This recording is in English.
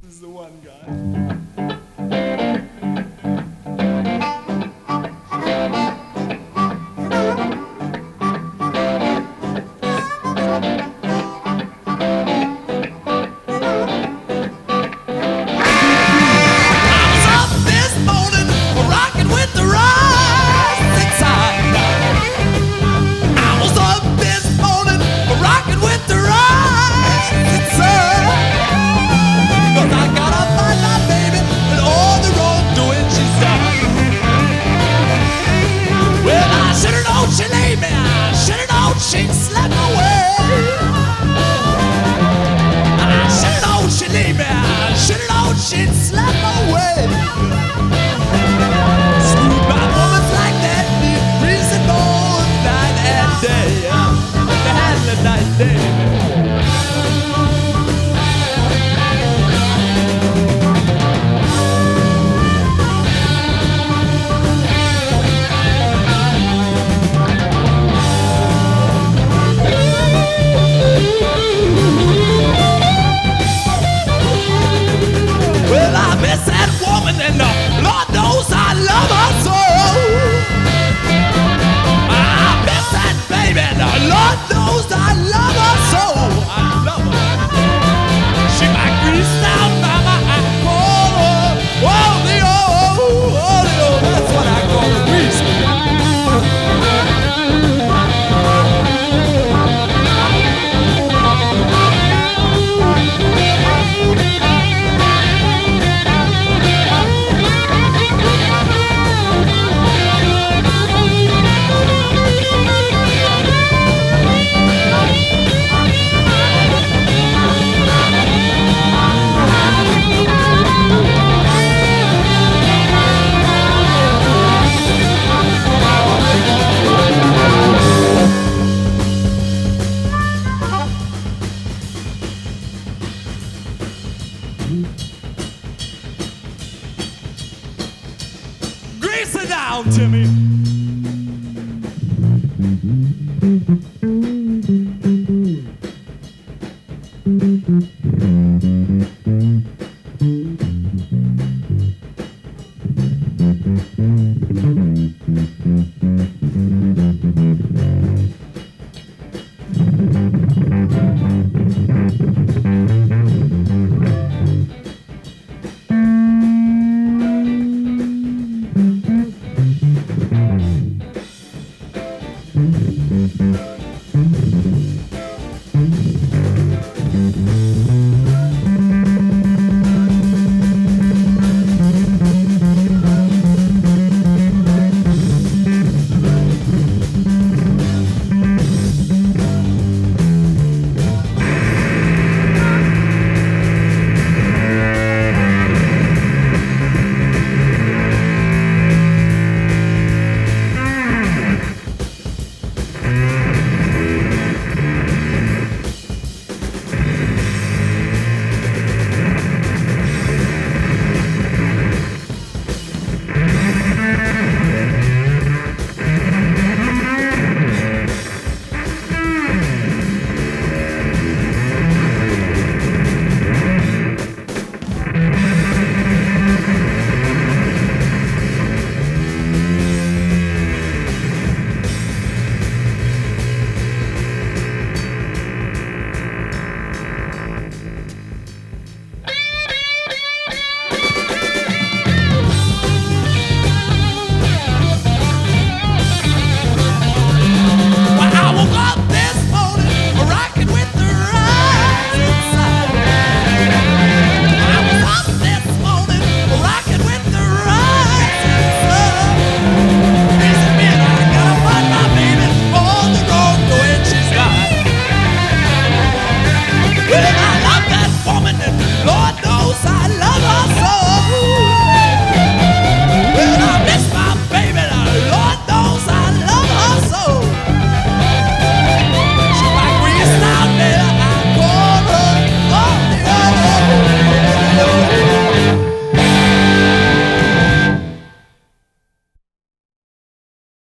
This is the one guy. She slept away. I should've known she'd leave me. I should've known she'd slept away. Screwed by women like that, need reason both night and day. They had the night day. That woman, and Lord knows I love her so. I miss that baby, and Lord knows I love her so. I love her. She might grease down by my ankle. Oh, that's what I call a grease. Grease it down, Timmy.